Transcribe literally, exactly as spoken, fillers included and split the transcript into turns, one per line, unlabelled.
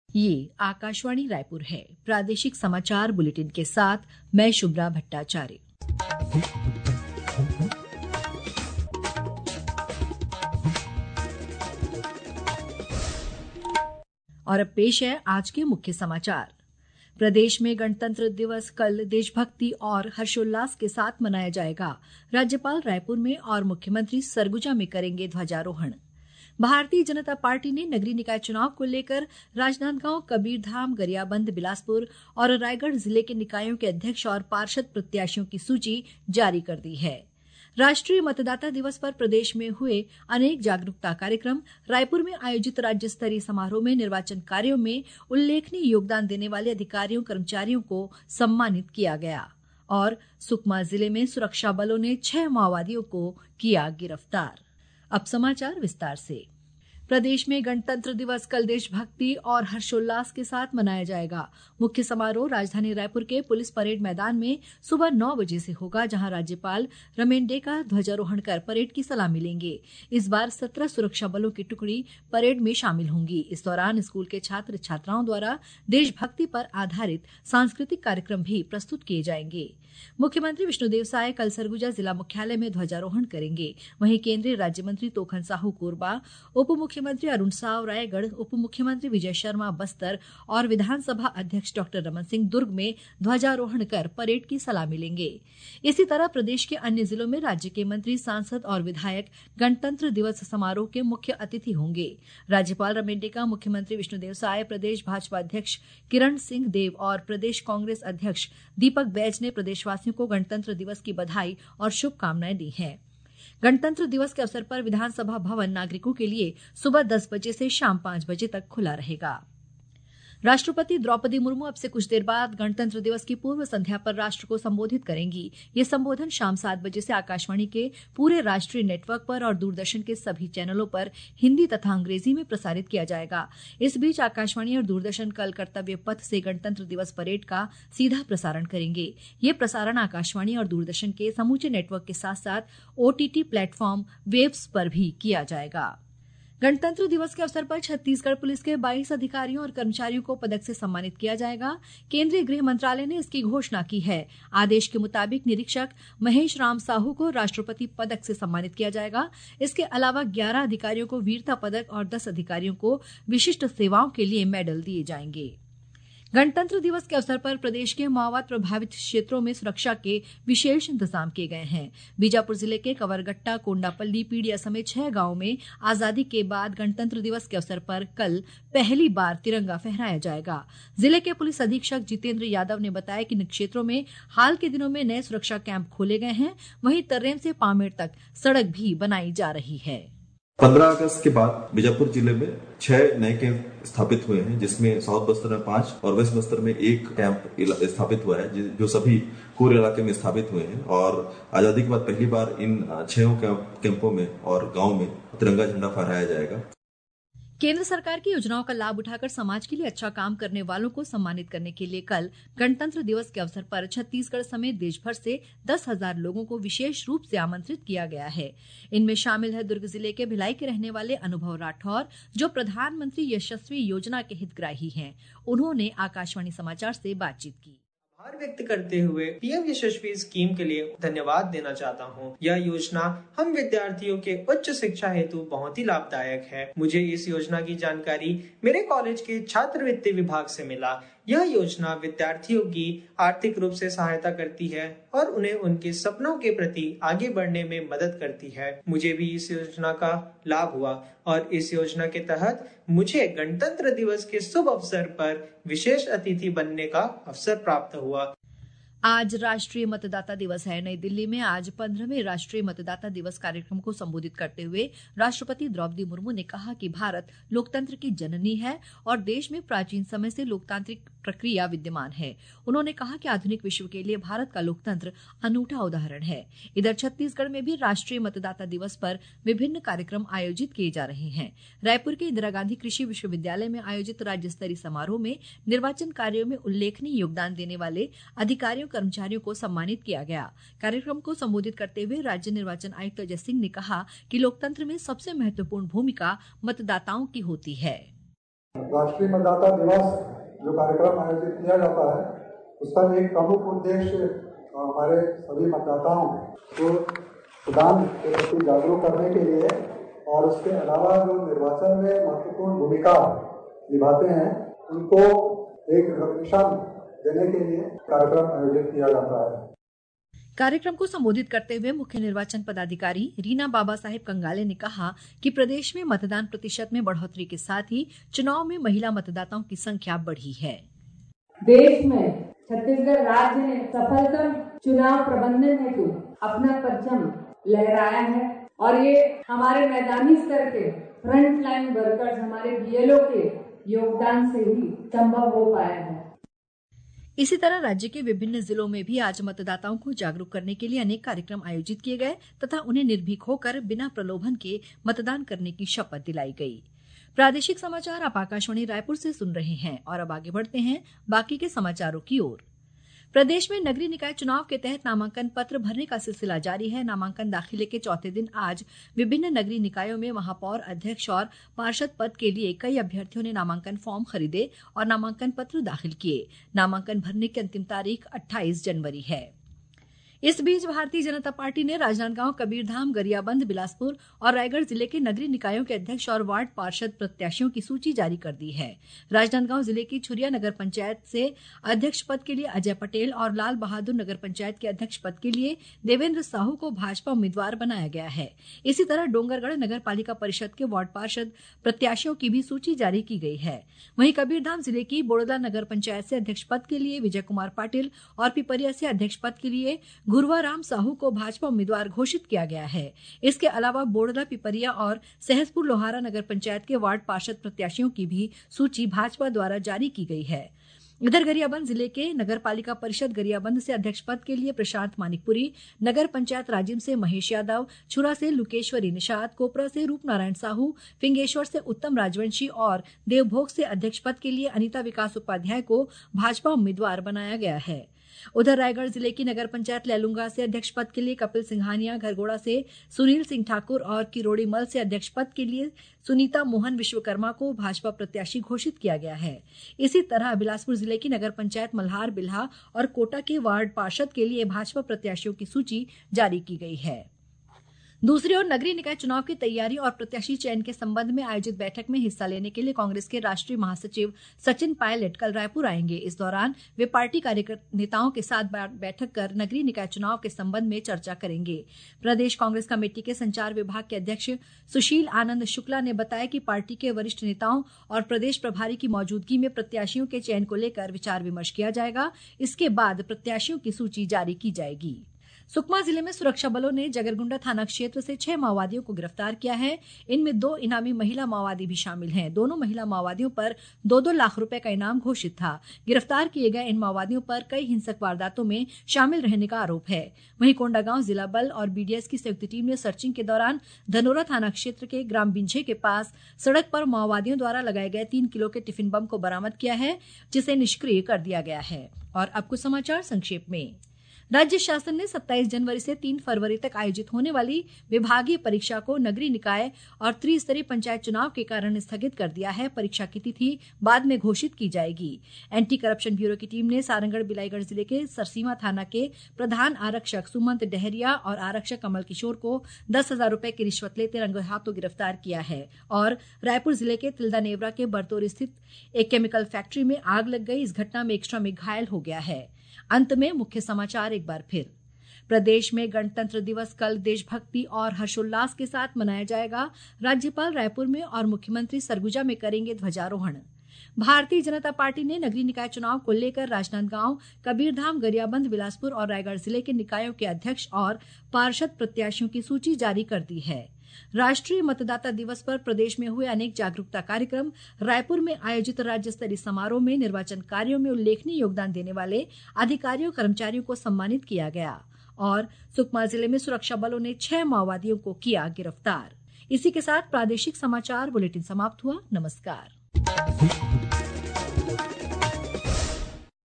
ये आकाशवाणी रायपुर है। प्रादेशिक समाचार बुलेटिन के साथ मैं शुभ्रा भट्टाचार्य। और अब पेश है आज के मुख्य समाचार। प्रदेश में गणतंत्र दिवस कल देशभक्ति और हर्षोल्लास के साथ मनाया जाएगा। राज्यपाल रायपुर में और मुख्यमंत्री सरगुजा में करेंगे ध्वजारोहण। भारतीय जनता पार्टी ने नगरीय निकाय चुनाव को लेकर राजनांदगांव, कबीरधाम, गरियाबंद, बिलासपुर और रायगढ़ जिले के निकायों के अध्यक्ष और पार्षद प्रत्याशियों की सूची जारी कर दी है। राष्ट्रीय मतदाता दिवस पर प्रदेश में हुए अनेक जागरूकता कार्यक्रम। रायपुर में आयोजित राज्य स्तरीय समारोह में निर्वाचन कार्यों में उल्लेखनीय योगदान देने वाले अधिकारियों कर्मचारियों को सम्मानित किया गया। और सुकमा जिले में सुरक्षा बलों ने छह माओवादियों को किया गिरफ्तार। अब समाचार विस्तार से। प्रदेश में गणतंत्र दिवस कल देशभक्ति और हर्षोल्लास के साथ मनाया जाएगा। मुख्य समारोह राजधानी रायपुर के पुलिस परेड मैदान में सुबह नौ बजे से होगा, जहां राज्यपाल रमेन डेका ध्वजारोहण कर परेड की सलामी लेंगे। इस बार सत्रह सुरक्षा बलों की टुकड़ी परेड में शामिल होंगी। इस दौरान स्कूल के छात्र छात्राओं द्वारा देशभक्ति पर आधारित सांस्कृतिक कार्यक्रम भी प्रस्तुत किए जाएंगे। मुख्यमंत्री विष्णुदेव साय कल सरगुजा जिला मुख्यालय में ध्वजारोहण करेंगे। वहीं केंद्रीय राज्य मंत्री तोखन साहू कोरबा, उप मुख्यमंत्री अरुण साव रायगढ़, उप मुख्यमंत्री विजय शर्मा बस्तर और विधानसभा अध्यक्ष डॉक्टर रमन सिंह दुर्ग में ध्वजारोहण कर परेड की सलामी लेंगे। इसी तरह प्रदेश के अन्य जिलों में राज्य के मंत्री, सांसद और विधायक गणतंत्र दिवस समारोह के मुख्य अतिथि होंगे। राज्यपाल रमेन डेका, मुख्यमंत्री विष्णुदेव साय, प्रदेश भाजपा अध्यक्ष किरण सिंह देव और प्रदेश कांग्रेस अध्यक्ष दीपक बैज ने प्रदेशवासियों को गणतंत्र दिवस की बधाई और शुभकामनाएं दी हैं। गणतंत्र दिवस के अवसर पर विधानसभा भवन नागरिकों के लिए सुबह दस बजे से शाम पांच बजे तक खुला रहेगा। राष्ट्रपति द्रौपदी मुर्मू अब से कुछ देर बाद गणतंत्र दिवस की पूर्व संध्या पर राष्ट्र को संबोधित करेंगी। ये संबोधन शाम सात बजे से आकाशवाणी के पूरे राष्ट्रीय नेटवर्क पर और दूरदर्शन के सभी चैनलों पर हिंदी तथा अंग्रेजी में प्रसारित किया जाएगा। इस बीच आकाशवाणी और दूरदर्शन कल कर्तव्य पथ से गणतंत्र दिवस परेड का सीधा प्रसारण करेंगे। ये प्रसारण आकाशवाणी और दूरदर्शन के समूचे नेटवर्क के साथ साथ ओटीटी प्लेटफॉर्म वेव्स पर भी किया जाएगा। गणतंत्र दिवस के अवसर पर छत्तीसगढ़ पुलिस के बाईस अधिकारियों और कर्मचारियों को पदक से सम्मानित किया जाएगा। केंद्रीय गृह मंत्रालय ने इसकी घोषणा की है। आदेश के मुताबिक निरीक्षक महेश राम साहू को राष्ट्रपति पदक से सम्मानित किया जाएगा। इसके अलावा ग्यारह अधिकारियों को वीरता पदक और दस अधिकारियों को विशिष्ट सेवाओं के लिए मेडल दिए जाएंगे। गणतंत्र दिवस के अवसर पर प्रदेश के माओवाद प्रभावित क्षेत्रों में सुरक्षा के विशेष इंतजाम किए गए हैं। बीजापुर जिले के कवरगट्टा, कोंडापल्ली, पीडिया समेत छह गांवों में आजादी के बाद गणतंत्र दिवस के अवसर पर कल पहली बार तिरंगा फहराया जाएगा। जिले के पुलिस अधीक्षक जितेंद्र यादव ने बताया कि इन क्षेत्रों में हाल के दिनों में नए सुरक्षा कैंप खोले गए हैं। वहीं तर्रेम से पामेड़ तक सड़क भी बनाई जा रही है।
पंद्रह अगस्त के बाद बीजापुर जिले में छह नए कैंप स्थापित हुए हैं, जिसमें साउथ बस्तर में पांच और वेस्ट बस्तर में एक कैंप स्थापित हुआ है, जो सभी कोर इलाके में स्थापित हुए हैं। और आजादी के बाद पहली बार इन छह कैंपों में और गांव में तिरंगा झंडा फहराया जाएगा।
केंद्र सरकार की योजनाओं का लाभ उठाकर समाज के लिए अच्छा काम करने वालों को सम्मानित करने के लिए कल गणतंत्र दिवस के अवसर पर छत्तीसगढ़ समेत देश भर से दस हजार लोगों को विशेष रूप से आमंत्रित किया गया है। इनमें शामिल है दुर्ग जिले के भिलाई के रहने वाले अनुभव राठौर, जो प्रधानमंत्री यशस्वी योजना के हितग्राही हैं। उन्होंने आकाशवाणी समाचार से बातचीत की।
आभार व्यक्त करते हुए पीएम यशस्वी स्कीम के लिए धन्यवाद देना चाहता हूं। यह योजना हम विद्यार्थियों के उच्च शिक्षा हेतु बहुत ही लाभदायक है। मुझे इस योजना की जानकारी मेरे कॉलेज के छात्रवृत्ति विभाग से मिला। यह योजना विद्यार्थियों की आर्थिक रूप से सहायता करती है और उन्हें उनके सपनों के प्रति आगे बढ़ने में मदद करती है। मुझे भी इस योजना का लाभ हुआ और इस योजना के तहत मुझे गणतंत्र दिवस के शुभ अवसर पर विशेष अतिथि बनने का अवसर प्राप्त हुआ।
आज राष्ट्रीय मतदाता दिवस है। नई दिल्ली में आज पंद्रहवें राष्ट्रीय मतदाता दिवस कार्यक्रम को संबोधित करते हुए राष्ट्रपति द्रौपदी मुर्मू ने कहा कि भारत लोकतंत्र की जननी है और देश में प्राचीन समय से लोकतांत्रिक प्रक्रिया विद्यमान है। उन्होंने कहा कि आधुनिक विश्व के लिए भारत का लोकतंत्र अनूठा उदाहरण है। इधर छत्तीसगढ़ में भी राष्ट्रीय मतदाता दिवस पर विभिन्न कार्यक्रम आयोजित किए जा रहे हैं। रायपुर के इंदिरा गांधी कृषि विश्वविद्यालय में आयोजित राज्य स्तरीय समारोह में निर्वाचन कार्यों में उल्लेखनीय योगदान देने वाले अधिकारियों कर्मचारियों को सम्मानित किया गया। कार्यक्रम को संबोधित करते हुए राज्य निर्वाचन आयुक्त अजय सिंह ने कहा कि लोकतंत्र में सबसे महत्वपूर्ण भूमिका मतदाताओं की होती है।
राष्ट्रीय मतदाता दिवस जो कार्यक्रम आयोजित किया जाता है उसका एक प्रमुख उद्देश्य हमारे सभी मतदाताओं को मतदान के प्रति जागरूक करने के लिए और उसके अलावा जो निर्वाचन में महत्वपूर्ण भूमिका निभाते हैं उनको एक रिकॉग्निशन देने के लिए कार्यक्रम आयोजित किया जाता है।
कार्यक्रम को संबोधित करते हुए मुख्य निर्वाचन पदाधिकारी रीना बाबा साहेब कंगाले ने कहा कि प्रदेश में मतदान प्रतिशत में बढ़ोतरी के साथ ही चुनाव में महिला मतदाताओं की संख्या बढ़ी है।
देश में छत्तीसगढ़ राज्य ने सफलतम चुनाव प्रबंधन हेतु अपना परचम लहराया है और ये हमारे मैदानी स्तर के फ्रंट लाइन वर्कर्स, हमारे बीएलओ के योगदान से ही संभव हो पाया है।
इसी तरह राज्य के विभिन्न जिलों में भी आज मतदाताओं को जागरूक करने के लिए अनेक कार्यक्रम आयोजित किए गए तथा उन्हें निर्भीक होकर बिना प्रलोभन के मतदान करने की शपथ दिलाई गई। प्रादेशिक समाचार आप आकाशवाणी रायपुर से सुन रहे हैं और अब आगे बढ़ते हैं बाकी के समाचारों की ओर। प्रदेश में नगरीय निकाय चुनाव के तहत नामांकन पत्र भरने का सिलसिला जारी है। नामांकन दाखिले के चौथे दिन आज विभिन्न नगरीय निकायों में महापौर, अध्यक्ष और पार्षद पद के लिए कई अभ्यर्थियों ने नामांकन फॉर्म खरीदे और नामांकन पत्र दाखिल किए। नामांकन भरने की अंतिम तारीख अट्ठाईस जनवरी है। इस बीच भारतीय जनता पार्टी ने राजनांदगांव, कबीरधाम, गरियाबंद, बिलासपुर और रायगढ़ जिले के नगरीय निकायों के अध्यक्ष और वार्ड पार्षद प्रत्याशियों की सूची जारी कर दी है। राजनांदगांव जिले की छुरिया नगर पंचायत से अध्यक्ष पद के लिए अजय पटेल और लाल बहादुर नगर पंचायत के अध्यक्ष पद के लिए देवेंद्र साहू को भाजपा उम्मीदवार बनाया गया है। इसी तरह डोंगरगढ़ नगर पालिका परिषद के वार्ड पार्षद प्रत्याशियों की भी सूची जारी की गई है। वहीं कबीरधाम जिले की बोड़ला नगर पंचायत से अध्यक्ष पद के लिए विजय कुमार पाटिल और पिपरिया से अध्यक्ष पद के लिए गुरुवाराम साहू को भाजपा उम्मीदवार घोषित किया गया है। इसके अलावा बोड़ला, पिपरिया और सहसपुर लोहारा नगर पंचायत के वार्ड पार्षद प्रत्याशियों की भी सूची भाजपा द्वारा जारी की गई है। इधर गरियाबंद जिले के नगर पालिका परिषद गरियाबंद से अध्यक्ष पद के लिए प्रशांत मानिकपुरी, नगर पंचायत राजिम से महेश यादव, छुरा से लुकेश्वरी निषाद, कोपरा से रूपनारायण साहू, फिंगेश्वर से उत्तम राजवंशी और देवभोग से अध्यक्ष पद के लिए अनिता विकास उपाध्याय को भाजपा उम्मीदवार बनाया गया है। उधर रायगढ़ जिले की नगर पंचायत लैलूंगा से अध्यक्ष पद के लिए कपिल सिंघानिया, घरगोड़ा से सुनील सिंह ठाकुर और किरोड़ी मल से अध्यक्ष पद के लिए सुनीता मोहन विश्वकर्मा को भाजपा प्रत्याशी घोषित किया गया है। इसी तरह बिलासपुर जिले की नगर पंचायत मल्हार, बिल्हा और कोटा के वार्ड पार्षद के लिए भाजपा प्रत्याशियों की सूची जारी की गई है। दूसरी ओर नगरीय निकाय चुनाव की तैयारी और प्रत्याशी चयन के संबंध में आयोजित बैठक में हिस्सा लेने के लिए कांग्रेस के राष्ट्रीय महासचिव सचिन पायलट कल रायपुर आएंगे। इस दौरान वे पार्टी कार्यनेताओं के साथ बैठक कर नगरीय निकाय चुनाव के संबंध में चर्चा करेंगे। प्रदेश कांग्रेस कमेटी के संचार विभाग के अध्यक्ष सुशील आनंद शुक्ला ने बताया कि पार्टी के वरिष्ठ नेताओं और प्रदेश प्रभारी की मौजूदगी में प्रत्याशियों के चयन को लेकर विचार विमर्श किया जाएगा। इसके बाद प्रत्याशियों की सूची जारी की जाएगी। सुकमा जिले में सुरक्षा बलों ने जगरगुंडा थाना क्षेत्र से छह माओवादियों को गिरफ्तार किया है। इनमें दो इनामी महिला माओवादी भी शामिल हैं। दोनों महिला माओवादियों पर दो दो लाख रुपए का इनाम घोषित था। गिरफ्तार किए गए इन माओवादियों पर कई हिंसक वारदातों में शामिल रहने का आरोप है। वहीं कोंडागांव जिला बल और बीडीएस की संयुक्त टीम ने सर्चिंग के दौरान धनोरा थाना क्षेत्र के ग्राम बिंझे के पास सड़क पर माओवादियों द्वारा लगाए गए तीन किलो के टिफिन बम को बरामद किया है, जिसे निष्क्रिय कर दिया गया है। और अब कुछ समाचार संक्षेप में। राज्य शासन ने सत्ताईस जनवरी से तीन फरवरी तक आयोजित होने वाली विभागीय परीक्षा को नगरीय निकाय और त्रिस्तरीय पंचायत चुनाव के कारण स्थगित कर दिया है। परीक्षा की तिथि बाद में घोषित की जाएगी। एंटी करप्शन ब्यूरो की टीम ने सारंगढ़ बिलाईगढ़ जिले के सरसीमा थाना के प्रधान आरक्षक सुमंत डहरिया और आरक्षक कमल किशोर को दस हजार रूपये की रिश्वत लेते रंगे हाथों गिरफ्तार किया है। और रायपुर जिले के तिल्दा नेवरा के बरतौर स्थित एक केमिकल फैक्ट्री में आग लग गई। इस घटना में एक श्रमिक घायल हो गया है। अंत में मुख्य समाचार एक बार फिर। प्रदेश में गणतंत्र दिवस कल देशभक्ति और हर्षोल्लास के साथ मनाया जाएगा। राज्यपाल रायपुर में और मुख्यमंत्री सरगुजा में करेंगे ध्वजारोहण। भारतीय जनता पार्टी ने नगरीय निकाय चुनाव को लेकर राजनांदगांव, कबीरधाम, गरियाबंद, बिलासपुर और रायगढ़ जिले के निकायों के अध्यक्ष और पार्षद प्रत्याशियों की सूची जारी कर दी है। राष्ट्रीय मतदाता दिवस पर प्रदेश में हुए अनेक जागरूकता कार्यक्रम। रायपुर में आयोजित राज्य स्तरीय समारोह में निर्वाचन कार्यों में उल्लेखनीय योगदान देने वाले अधिकारियों कर्मचारियों को सम्मानित किया गया। और सुकमा जिले में सुरक्षा बलों ने छह माओवादियों को किया गिरफ्तार। इसी के साथ प्रादेशिक समाचार बुलेटिन समाप्त हुआ। नमस्कार।